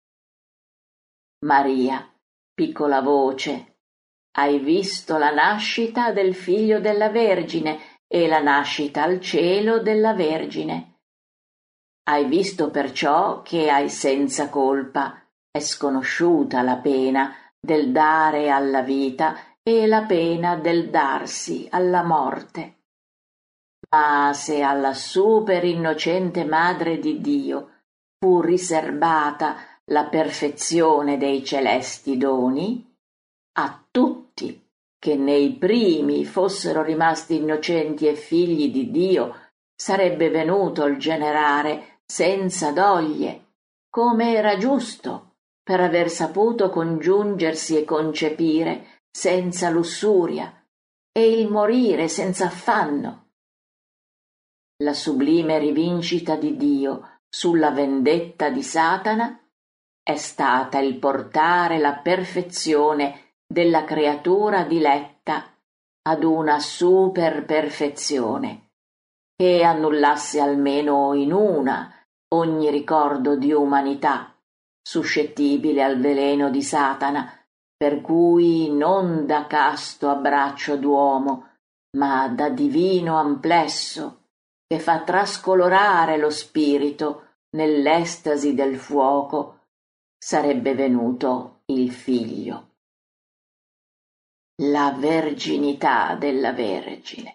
Maria, piccola voce, hai visto la nascita del figlio della Vergine e la nascita al cielo della Vergine. Hai visto perciò che hai senza colpa, è sconosciuta la pena del dare alla vita e la pena del darsi alla morte. Ma se alla super innocente Madre di Dio fu riserbata la perfezione dei celesti doni, a tutti che nei primi fossero rimasti innocenti e figli di Dio sarebbe venuto il generare senza doglie, come era giusto, per aver saputo congiungersi e concepire senza lussuria e il morire senza affanno. La sublime rivincita di Dio sulla vendetta di Satana è stata il portare la perfezione della creatura diletta ad una superperfezione che annullasse almeno in una ogni ricordo di umanità suscettibile al veleno di Satana, per cui non da casto abbraccio d'uomo, ma da divino amplesso, che fa trascolorare lo spirito nell'estasi del fuoco, sarebbe venuto il figlio. La verginità della Vergine.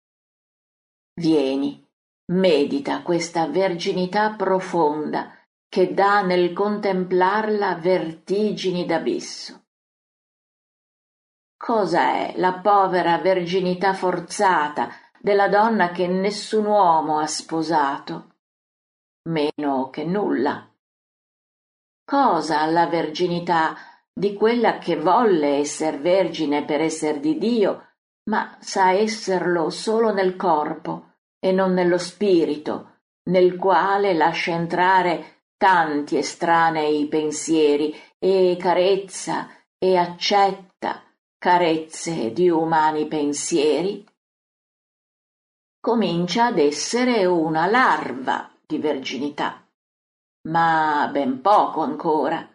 Vieni, medita questa verginità profonda che dà nel contemplarla vertigini d'abisso. Cosa è la povera verginità forzata della donna che nessun uomo ha sposato? Meno che nulla. Cosa la verginità di quella che volle esser vergine per esser di Dio, ma sa esserlo solo nel corpo e non nello spirito, nel quale lascia entrare tanti estranei pensieri e carezza e accetta carezze di umani pensieri? Comincia ad essere una larva di verginità, ma ben poco ancora.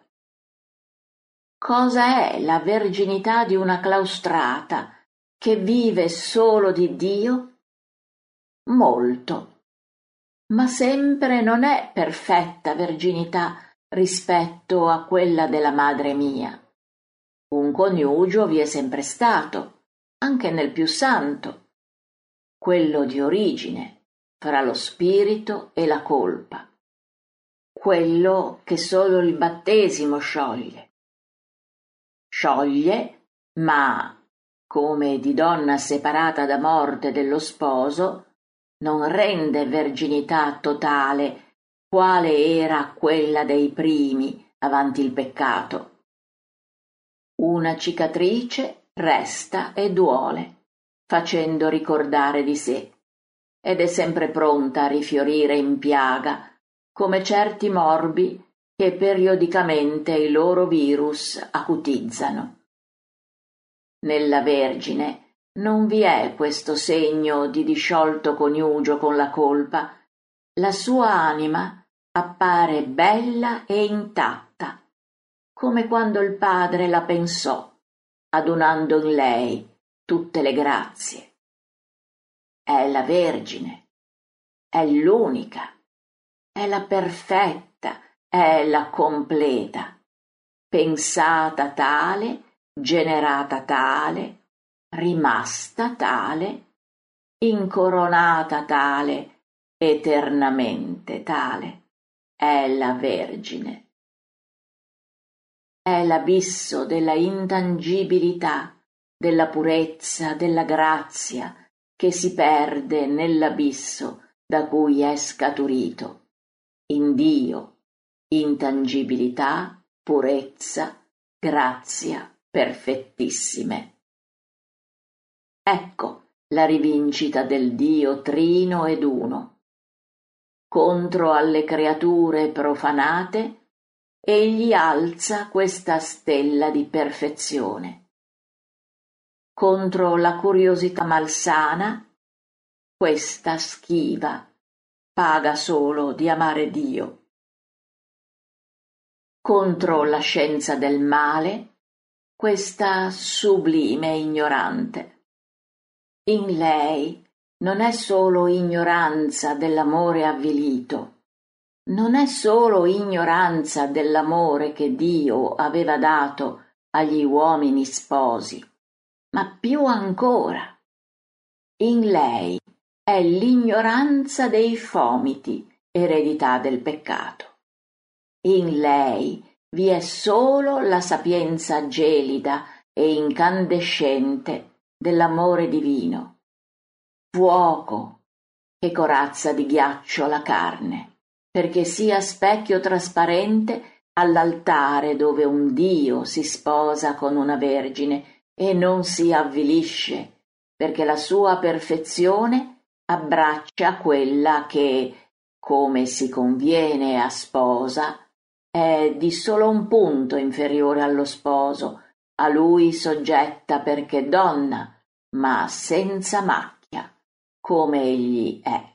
Cosa è la verginità di una claustrata che vive solo di Dio? Molto, ma sempre non è perfetta verginità rispetto a quella della madre mia. Un coniugio vi è sempre stato, anche nel più santo, quello di origine, fra lo spirito e la colpa, quello che solo il battesimo scioglie. Scioglie, ma, come di donna separata da morte dello sposo, non rende verginità totale, quale era quella dei primi avanti il peccato. Una cicatrice resta e duole, facendo ricordare di sé, ed è sempre pronta a rifiorire in piaga, come certi morbi che periodicamente i loro virus acutizzano. Nella Vergine non vi è questo segno di disciolto coniugio con la colpa. La sua anima appare bella e intatta, come quando il padre la pensò, adunando in lei tutte le grazie. È la Vergine, è l'unica, è la perfetta, è la completa, pensata tale, generata tale, rimasta tale, incoronata tale, eternamente tale. È la Vergine. È l'abisso della intangibilità, della purezza, della grazia, che si perde nell'abisso da cui è scaturito. In Dio, intangibilità, purezza, grazia perfettissime. Ecco la rivincita del Dio trino ed uno. Contro alle creature profanate, egli alza questa stella di perfezione. Contro la curiosità malsana, questa schiva, paga solo di amare Dio. Contro la scienza del male, questa sublime ignorante. In lei non è solo ignoranza dell'amore avvilito, non è solo ignoranza dell'amore che Dio aveva dato agli uomini sposi, ma più ancora. In lei è l'ignoranza dei fomiti, eredità del peccato. In lei vi è solo la sapienza gelida e incandescente dell'amore divino, fuoco che corazza di ghiaccio la carne, perché sia specchio trasparente all'altare dove un Dio si sposa con una Vergine e non si avvilisce, perché la sua perfezione abbraccia quella che, come si conviene a sposa, è di solo un punto inferiore allo sposo, a lui soggetta perché donna, ma senza macchia, come egli è.